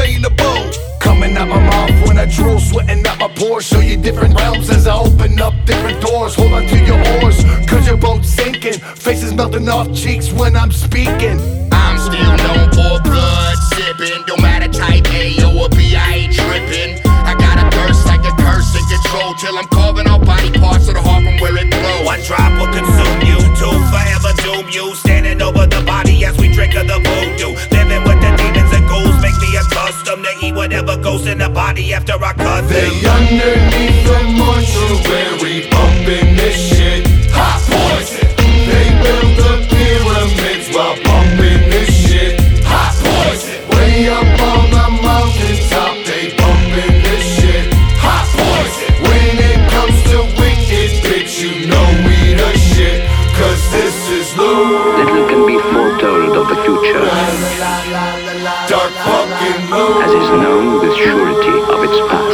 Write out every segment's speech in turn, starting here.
playing the bow. Coming out my mouth when I drool, sweating out my pores. Show you different realms as I open up different doors. Hold on to your oars, cause your boat's sinking. Faces melting off cheeks when I'm speaking. I'm still known for blood sipping. Don't matter type A or B, I ain't tripping. I got a thirst like a curse and control, till I'm carving off body parts of the heart from where it flows. One drop will consume you, two forever doom you. Standing over the body as we drink of the voodoo. Living with the demons and ghouls make me accustomed to eat whatever goes in the body after I cut them. They underneath the mortuary, pumping this shit. Hot poison. They build the pyramids while pumping this shit. Hot poison. Way up on the mountaintop, they pumping this shit. Hot poison. When it comes to wicked, bitch, you know we the shit. Cause this is Lou. Little can be foretold of the future, Dark fucking Lou. as is known with surety of its past.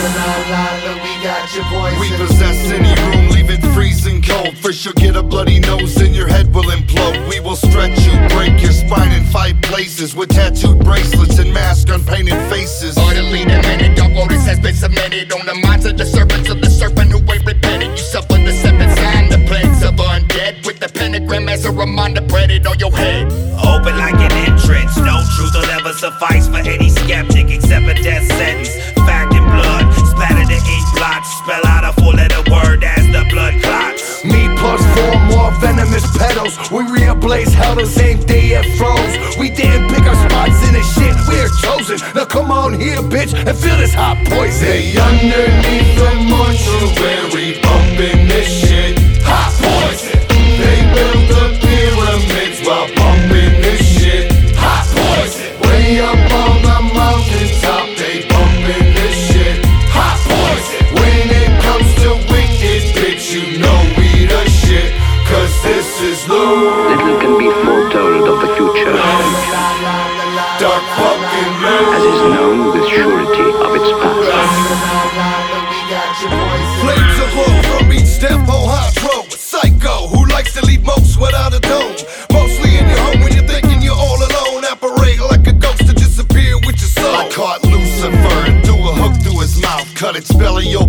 We possess any room, leave it freezing cold. First you'll get a bloody nose and your head will implode. We will stretch you, break your spine in 5 places, with tattooed bracelets and masks on painted faces. Orderly the minute, dark orders has been cemented on the minds of the servants of the serpent who ain't repented. You suffer the 7th sign, the plagues of undead, with the pentagram as a reminder printed on your head. Open like an entrance, no truth will ever suffice for any skeptic except a death sentence. Fact and blood, splatter the ink blots, spell out a 4-letter word as the blood clots. Me plus 4 more venomous petals. We re-ablaze hell the same day it froze. We didn't pick our spots in this shit, we are chosen. Now come on here, bitch, and feel this hot poison. They underneath the mortuary, pumping this shit. Hot poison. They build the pyramids while pumping this shit. Hot poison. Way up on the mountaintop, they pumping this shit. Hot poison. When it comes to wicked, bitch, you know we the shit. Cause this is Lou. Little can be foretold of the future, Dark fucking Lou. as is known with surety of its past. Flames of woe from each step on high pro. A psycho who likes to leave most without a dome. Mostly in your home when you're thinking you're all alone. Apparate like a ghost to disappear with your soul. I caught Lucifer and threw a hook through his mouth. Cut its belly open